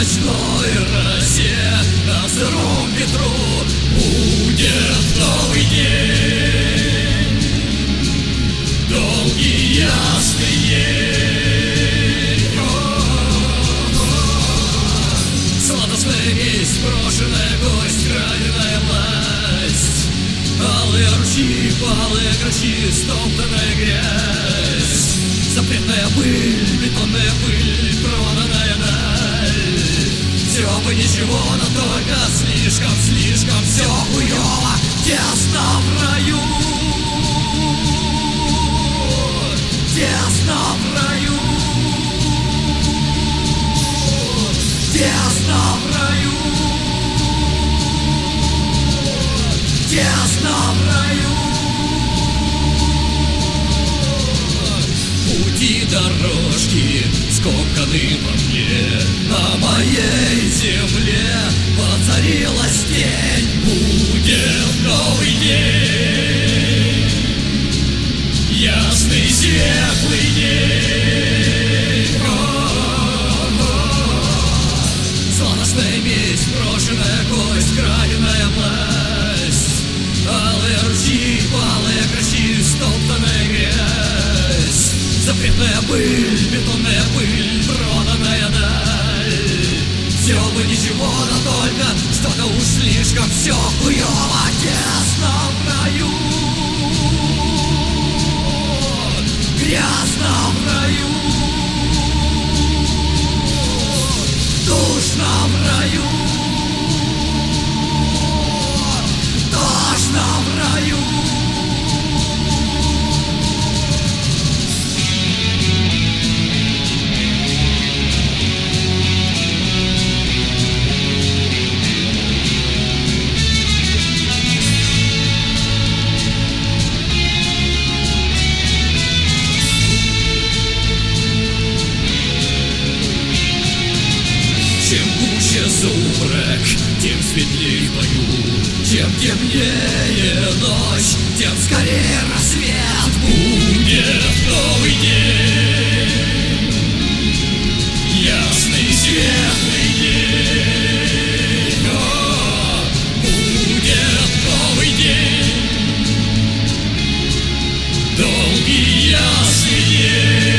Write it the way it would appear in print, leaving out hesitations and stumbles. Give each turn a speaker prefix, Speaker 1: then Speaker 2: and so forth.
Speaker 1: ночной росе, на сыром ветру будет новый день. Долгий ясный день. Сладостная весть, брошенная кость, краденая власть, алые ручьи, палые грачи, стоптанная грязь, запретная пыль, бетонная пыль, проданная даль. Все бы ничего, но только слишком, слишком все хуёво, тесно в раю, тесно в раю, тесно в раю, тесно в раю. Пути, дорожки скомканы во мне, на моей земле воцарилась тень. Будет новый день, ясный светлый день. Сладостная месть, брошенная кость, краденая власть, алые ручьи, палые грачи, стоптанная грязь, запретная пыль, бетонная пыль, проданная даль. Все бы ничего, но только что-то уж слишком все хуёво, тесно в раю, грязно в раю, душно в раю, тошно в раю. Чем гуще сумрак, тем светлей в бою. Чем темнее ночь, тем скорее рассвет. Будет новый день, ясный светлый день. Будет новый день, долгий ясный день.